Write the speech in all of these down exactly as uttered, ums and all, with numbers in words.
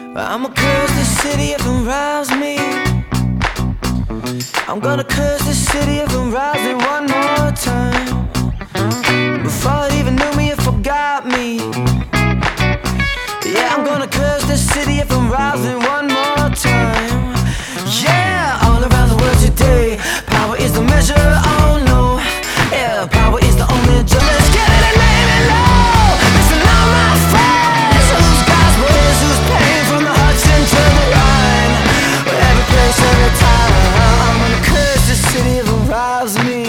I'ma curse the city if it rouse me. I'm gonna curse the city if it rouse me one more time. Before it even knew me, it forgot me. Yeah, I'm gonna curse the city if it rouse me one more time. Yeah, all around the world today, power is the measure, oh no. Yeah, power is the only judge. Let's get it and name it low. Listen all my friends, whose gospel is, whose pain from the Hudson to the Rhine. Every place, every time, I'm gonna curse the city if it rouse me.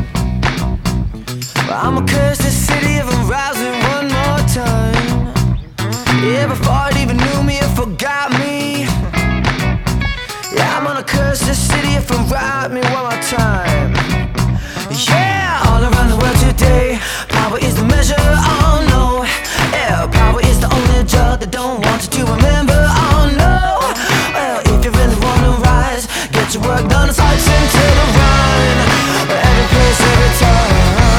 I'ma curse the city if it rouse me one more time. Yeah, before it even knew me, it forgot me. Yeah, I'm gonna curse the city if it rouse me one more time. Yeah, all around the world today, power is the measure, oh no. Yeah, power is the only judge that don't want you to remember, oh no. Well, if you really wanna rise, get your work done, it's hard to the run. Every place, every time.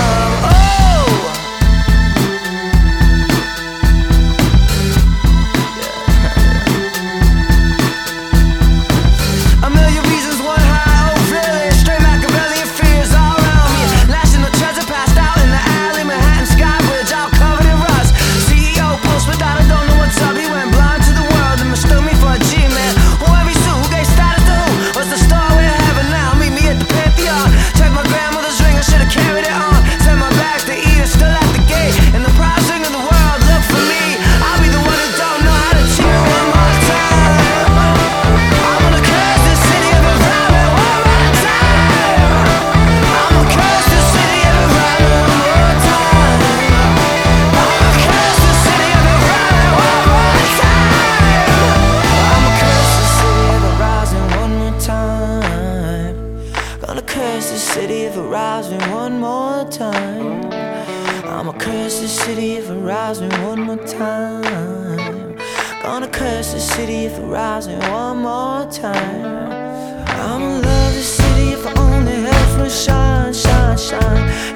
Curse the city if it rouse me one more time. I'ma curse the city if it rouse me one more time. Gonna curse the city if it rouse me one more time. I'ma love the city if I only helps me shine, shine, shine.